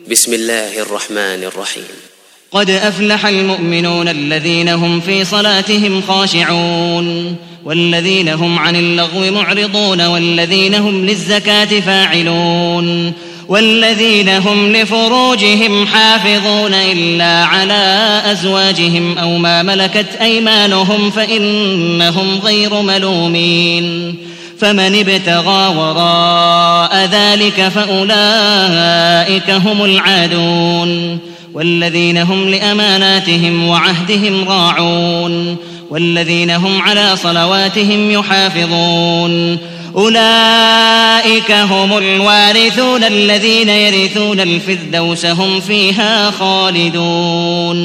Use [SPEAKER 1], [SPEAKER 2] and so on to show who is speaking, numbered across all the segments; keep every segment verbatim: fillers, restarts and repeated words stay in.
[SPEAKER 1] بسم الله الرحمن الرحيم.
[SPEAKER 2] قد أفلح المؤمنون الذين هم في صلاتهم خاشعون والذين هم عن اللغو معرضون والذين هم للزكاة فاعلون والذين هم لفروجهم حافظون إلا على أزواجهم أو ما ملكت أيمانهم فإنهم غير ملومين. فمن ابتغى وراء ذلك فأولئك هم العادون والذين هم لأماناتهم وعهدهم راعون والذين هم على صلواتهم يحافظون. أولئك هم الوارثون الذين يرثون الفردوس هم فيها خالدون.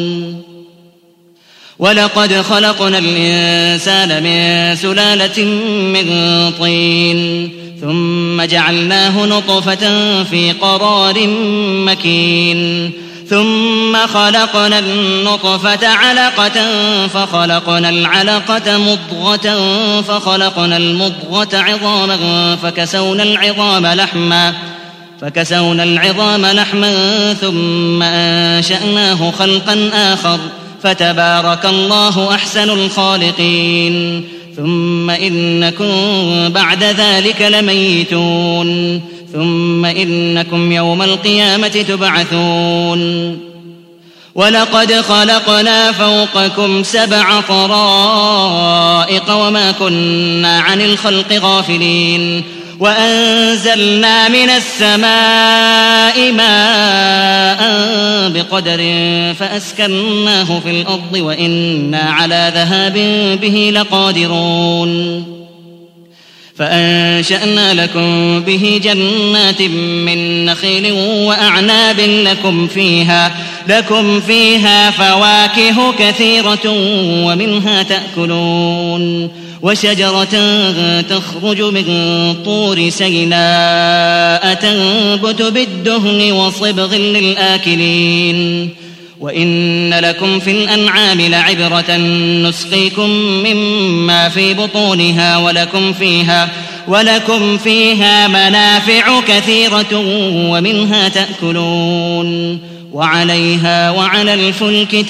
[SPEAKER 2] ولقد خلقنا الإنسان من سلالة من طين ثم جعلناه نطفة في قرار مكين ثم خلقنا النطفة علقة فخلقنا العلقة مضغة فخلقنا المضغة عظاما فكسونا العظام لحما فكسونا العظام لحما ثم أنشأناه خلقا آخر فتبارك الله أحسن الخالقين. ثم إنكم بعد ذلك لميتون ثم إنكم يوم القيامة تبعثون. ولقد خلقنا فوقكم سبع طرائق وما كنا عن الخلق غافلين وأنزلنا من السماء ماء بقدر فأسكناه في الأرض وإنا على ذهاب به لقادرون. فأنشأنا لكم به جنات من نخيل وأعناب لكم فيها لكم فيها فواكه كثيرة ومنها تأكلون وشجرة تخرج من طور سيناء تنبت بالدهن وصبغ للآكلين. وإن لكم في الأنعام لعبرة نسقيكم مما في بطونها ولكم فيها ولكم فيها منافع كثيرة ومنها تأكلون وعليها وعلى الفلك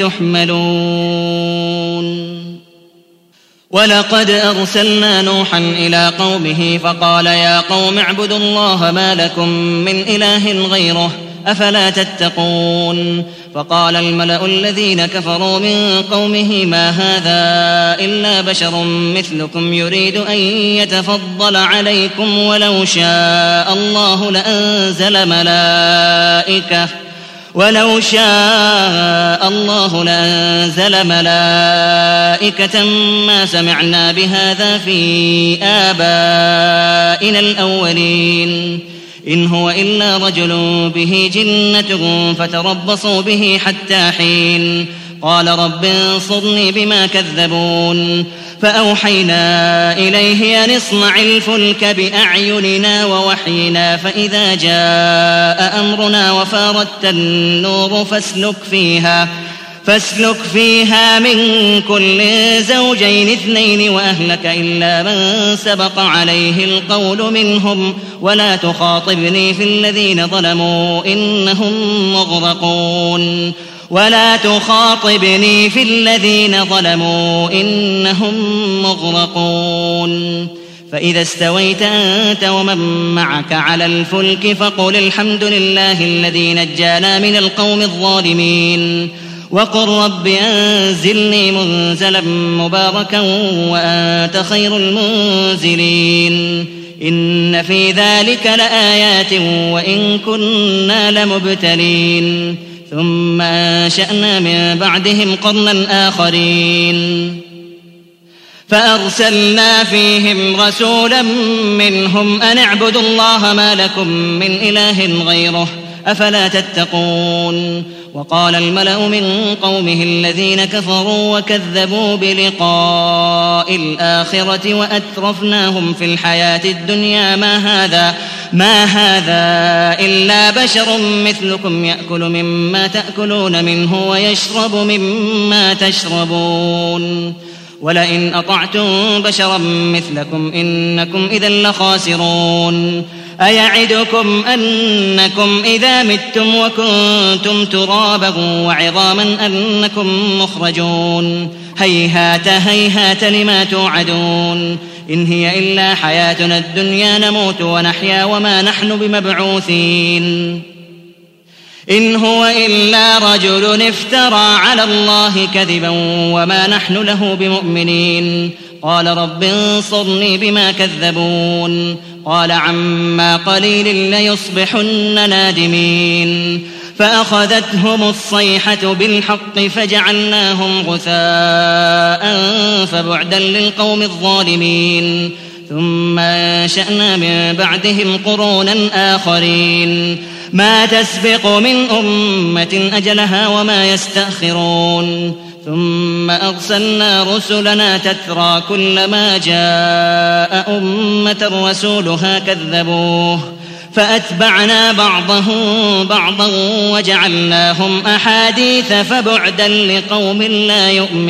[SPEAKER 2] تحملون. ولقد أرسلنا نوحا إلى قومه فقال يا قوم اعبدوا الله ما لكم من إله غيره أفلا تتقون. فقال الملأ الذين كفروا من قومه ما هذا إلا بشر مثلكم يريد أن يتفضل عليكم ولو شاء الله لأنزل ملائكة ولو شاء الله لأنزل ملائكة ما سمعنا بهذا في آبائنا الأولين إن هو إلا رجل به جنة فتربصوا به حتى حين. قال رب انصرني بما كذبون. فأوحينا إليه أن اصنع الفلك بأعيننا ووحينا فإذا جاء أمرنا وفاردت النور فاسلك فيها فاسلك فيها من كل زوجين اثنين وأهلك إلا من سبق عليه القول منهم ولا تخاطبني في الذين ظلموا إنهم مغرقون ولا تخاطبني في الذين ظلموا إنهم مغرقون. فإذا استويت أنت ومن معك على الفلك فقل الحمد لله الذي نجانا من القوم الظالمين وقل رب أنزلني منزلا مباركا وأنت خير المنزلين. إن في ذلك لآيات وإن كنا لمبتلين. ثم أنشأنا من بعدهم قرنا آخرين فأرسلنا فيهم رسولا منهم أن اعبدوا الله ما لكم من إله غيره أفلا تتقون. وقال الملأ من قومه الذين كفروا وكذبوا بلقاء الآخرة وأترفناهم في الحياة الدنيا ما هذا ما هذا إلا بشر مثلكم يأكل مما تأكلون منه ويشرب مما تشربون ولئن أطعتم بشرا مثلكم إنكم إذا لخاسرون. أيعدكم أنكم إذا متم وكنتم ترابا وعظاما أنكم مخرجون هيهات هيهات لما توعدون إن هي إلا حياتنا الدنيا نموت ونحيا وما نحن بمبعوثين إن هو إلا رجل افترى على الله كذبا وما نحن له بمؤمنين قال رب انصرني بما كذبون قال عما قليل ليصبحن نادمين فأخذتهم الصيحة بالحق فجعلناهم غثاء فبعدا للقوم الظالمين ثم أنشأنا من بعدهم قرونا آخرين ما تسبق من أمة أجلها وما يستأخرون ثم أرسلنا رسلنا تترى كلما جاء أمة رسولها كذبوه فأتبعنا بعضهم بعضا وجعلناهم أحاديث فبعدا لقوم لا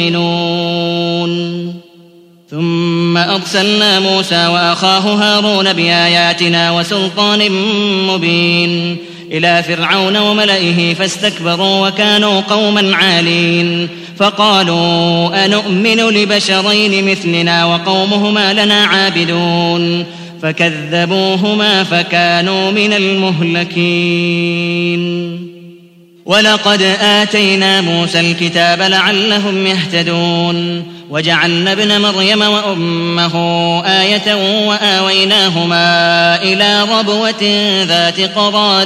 [SPEAKER 2] يؤمنون ثم أرسلنا موسى وأخاه هارون بآياتنا وسلطان مبين إلى فرعون وملئه فاستكبروا وكانوا قوما عالين فقالوا أنؤمن لبشرين مثلنا وقومهما لنا عابدون فكذبوهما فكانوا من المهلكين ولقد آتينا موسى الكتاب لعلهم يهتدون وجعلنا ابن مريم وأمه آية وآويناهما إلى ربوة ذات قرار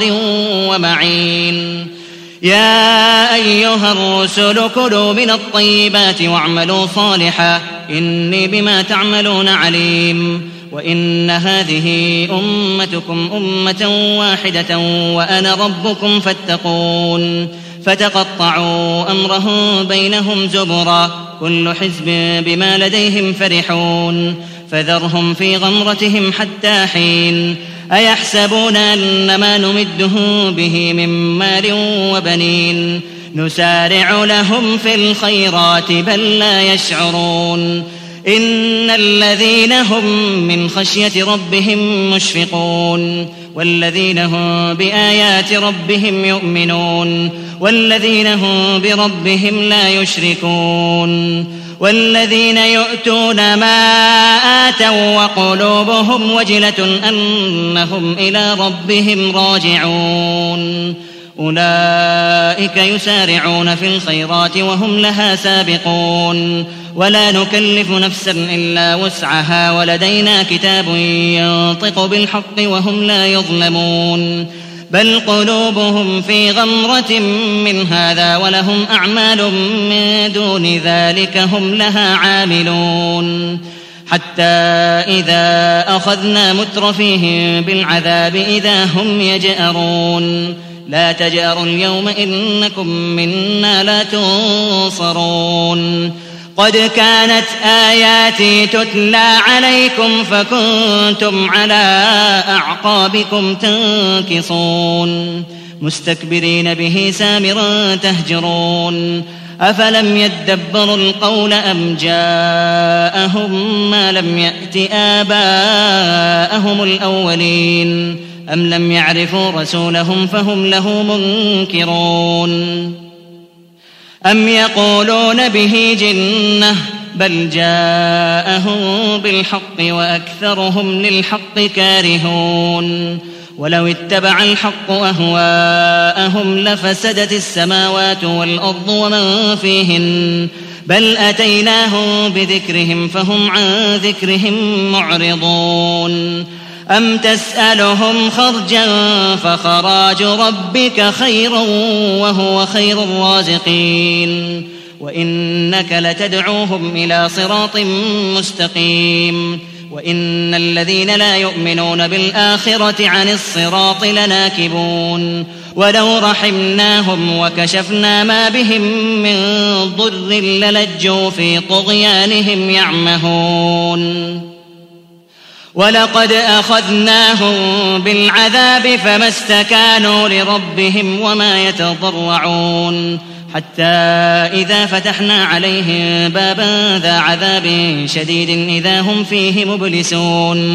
[SPEAKER 2] ومعين يا أيها الرسل كلوا من الطيبات واعملوا صالحا إني بما تعملون عليم وإن هذه أمتكم أمة واحدة وأنا ربكم فاتقون فتقطعوا أمرهم بينهم زبرا كل حزب بما لديهم فرحون فذرهم في غمرتهم حتى حين أيحسبون أن ما نمدهم به من مال وبنين نسارع لهم في الخيرات بل لا يشعرون إن الذين هم من خشية ربهم مشفقون والذين هم بآيات ربهم يؤمنون والذين هم بربهم لا يشركون والذين يؤتون ما آتوا وقلوبهم وجلة أنهم إلى ربهم راجعون أولئك يسارعون في الخيرات وهم لها سابقون ولا نكلف نفسا إلا وسعها ولدينا كتاب ينطق بالحق وهم لا يظلمون بل قلوبهم في غمرة من هذا ولهم أعمال من دون ذلك هم لها عاملون حتى إذا أخذنا مترفيهم بالعذاب إذا هم يجأرون لا تجأروا اليوم إنكم منا لا تنصرون قد كانت آياتي تتلى عليكم فكنتم على أعقابكم تنكصون مستكبرين به سامرا تهجرون أفلم يدبروا القول أم جاءهم ما لم يأت آباءهم الأولين أم لم يعرفوا رسولهم فهم له منكرون أم يقولون به جنة بل جاءهم بالحق وأكثرهم للحق كارهون ولو اتبع الحق أهواءهم لفسدت السماوات والأرض ومن فيهن بل أتيناهم بذكرهم فهم عن ذكرهم معرضون أم تسألهم خرجا فخراج ربك خير وهو خير الرازقين وإنك لتدعوهم إلى صراط مستقيم وإن الذين لا يؤمنون بالآخرة عن الصراط لناكبون ولو رحمناهم وكشفنا ما بهم من ضر للجوا في طغيانهم يعمهون ولقد أخذناهم بالعذاب فما استكانوا لربهم وما يتضرعون حتى إذا فتحنا عليهم بابا ذا عذاب شديد إذا هم فيه مبلسون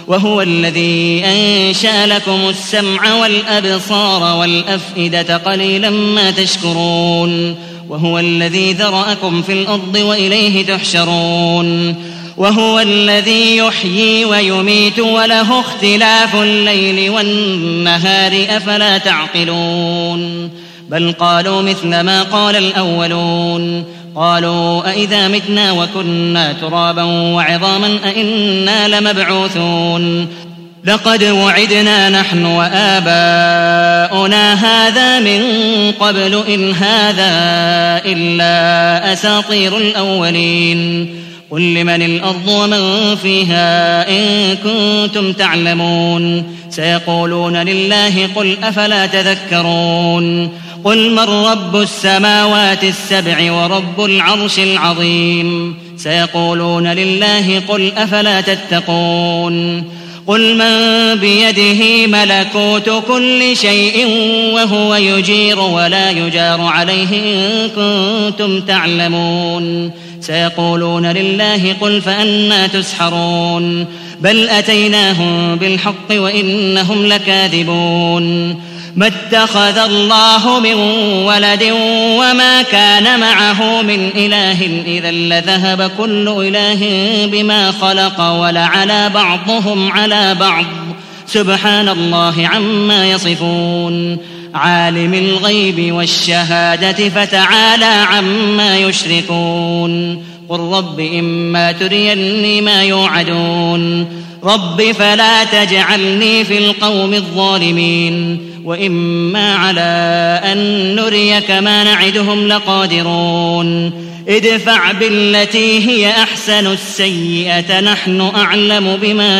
[SPEAKER 2] وهو الذي أنشأ لكم السمع والأبصار والأفئدة قليلا ما تشكرون وهو الذي ذرأكم في الأرض وإليه تحشرون وهو الذي يحيي ويميت وله اختلاف الليل والنهار أفلا تعقلون بل قالوا مثل ما قال الأولون قالوا أئذا متنا وكنا ترابا وعظاما أئنا لمبعوثون لقد وعدنا نحن وآباؤنا هذا من قبل إن هذا إلا أساطير الأولين قل لمن الأرض ومن فيها إن كنتم تعلمون سيقولون لله قل أفلا تذكرون قل من رب السماوات السبع ورب العرش العظيم سيقولون لله قل أفلا تتقون قل من بيده ملكوت كل شيء وهو يجير ولا يجار عليه إن كنتم تعلمون سيقولون لله قل فأنى تسحرون بل أتيناهم بالحق وإنهم لكاذبون ما اتخذ الله من ولد وما كان معه من إله إذا لذهب كل إله بما خلق ولعلى بعضهم على بعض سبحان الله عما يصفون عالم الغيب والشهادة فتعالى عما يشركون قل رب إما تريني ما يوعدون رب فلا تجعلني في القوم الظالمين وإما على أن نريك ما نعدهم لقادرون ادفع بالتي هي أحسن السيئة نحن أعلم بما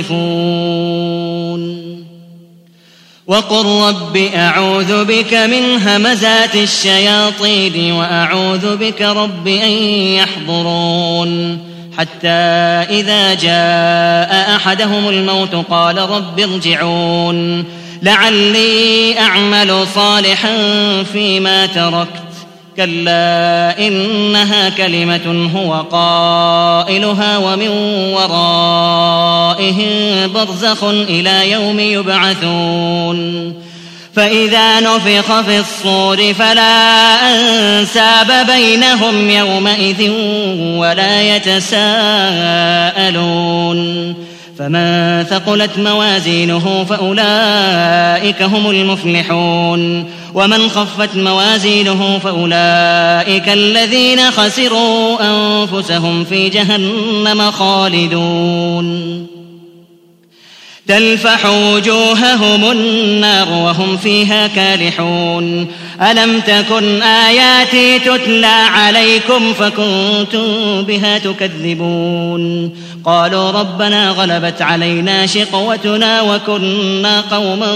[SPEAKER 2] يصفون وقل رب أعوذ بك من همزات الشياطين وأعوذ بك رب أن يحضرون حتى إذا جاء أحدهم الموت قال رب ارجعون لعلي أعمل صالحا فيما تركت كلا إنها كلمة هو قائلها ومن ورائهم برزخ إلى يوم يبعثون فإذا نفخ في الصور فلا أنساب بينهم يومئذ ولا يتساءلون فمن ثقلت موازينه فأولئك هم المفلحون ومن خفت موازينه فأولئك الذين خسروا أنفسهم في جهنم خالدون تلفح وجوههم النار وهم فيها كالحون ألم تكن آياتي تتلى عليكم فكنتم بها تكذبون قالوا ربنا غلبت علينا شقوتنا وكنا قوما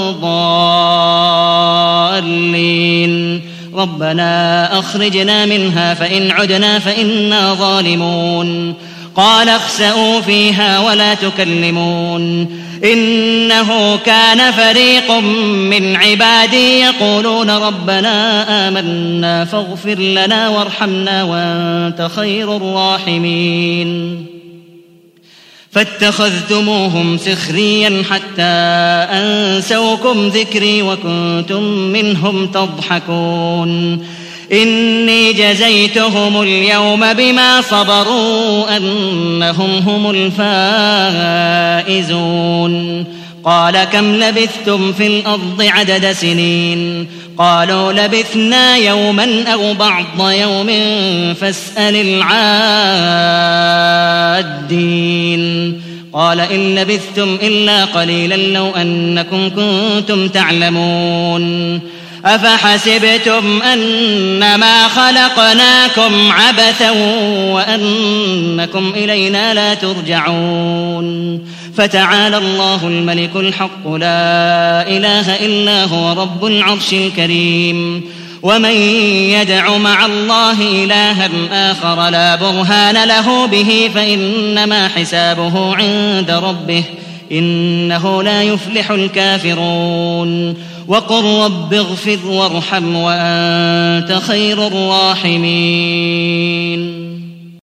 [SPEAKER 2] ضالين ربنا أخرجنا منها فإن عدنا فإنا ظالمون قال اخسئوا فيها ولا تكلمون إنه كان فريق من عبادي يقولون ربنا آمنا فاغفر لنا وارحمنا وأنت خير الراحمين فاتخذتموهم سخريا حتى أنسوكم ذكري وكنتم منهم تضحكون إني جزيتهم اليوم بما صبروا أنهم هم الفائزون قال كم لبثتم في الأرض عدد سنين قالوا لبثنا يوما أو بعض يوم فاسأل العادين قال إن لبثتم إلا قليلا لو أنكم كنتم تعلمون أفحسبتم أنما خلقناكم عبثا وأنكم إلينا لا ترجعون فتعالى الله الملك الحق لا إله إلا هو رب العرش الكريم ومن يدع مع الله إلها آخر لا برهان له به فإنما حسابه عند ربه إنه لا يفلح الكافرون وقل رب اغفر وارحم وأنت خير الراحمين